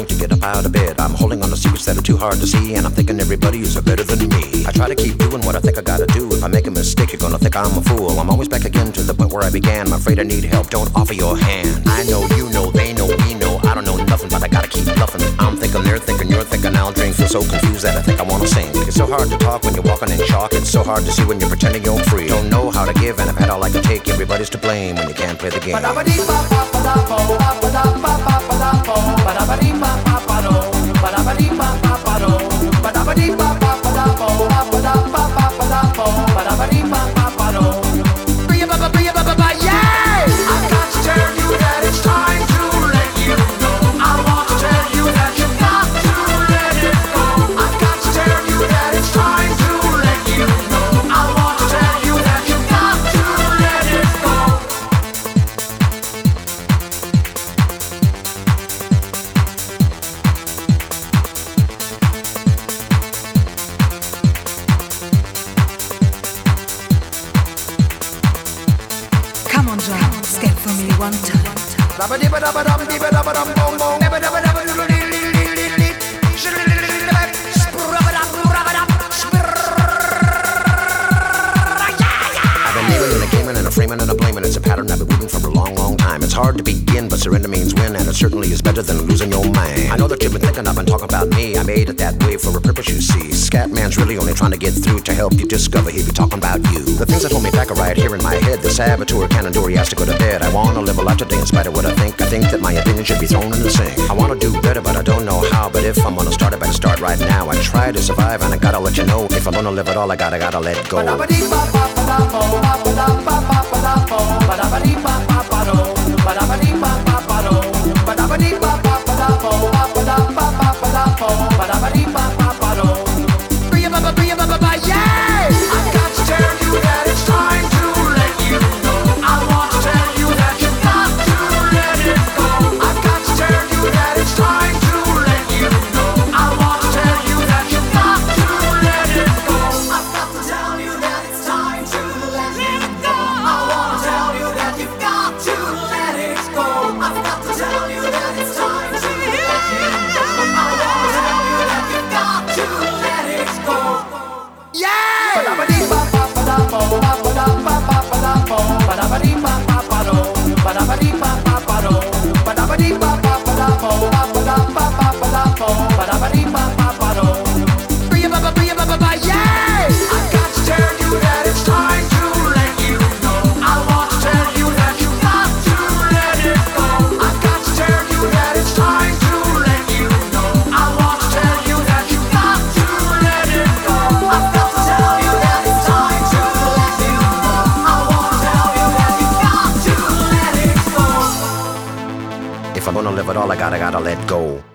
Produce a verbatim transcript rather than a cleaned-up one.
morning to get up out of bed. I'm holding on to secrets that are too hard to see, and I'm thinking everybody is better than me. I try to keep doing what I think I gotta do. If I make a mistake, you're gonna think I'm a fool. I'm always back again to the point where I began. I'm afraid I need help, don't offer your hand. I know, you know, they know, we know. I don't know nothing, but I gotta keep bluffing. I'm thinking, they're thinking, you're thinking, I'll drink. Feel so confused that I think I wanna sing. It's so hard to talk when you're walking in chalk. It's so hard to see when you're pretending you're free. Don't know how to give, and I've had all I can take. Everybody's to blame when you can't play the game. Skip for me one time. Framing and a blaming, it's a pattern I've been weaving for a long, long time. It's hard to begin, but surrender means win, and it certainly is better than losing your mind. I know that you've been thinking I've been talking about me. I made it that way for a purpose, you see. Scatman's really only trying to get through to help you discover he'd be talking about you. The things that hold me back are right here in my head. The saboteur cannon door, he has to go to bed. I wanna live a life today in spite of what I think. I think that my opinion should be thrown in the sink. I wanna do better, but I don't know how. But if I'm gonna start, I better start right now. I try to survive, and I gotta let you know, if I'm gonna live it all, I gotta, gotta let go. If I'm gonna live it all, I gotta, gotta let go.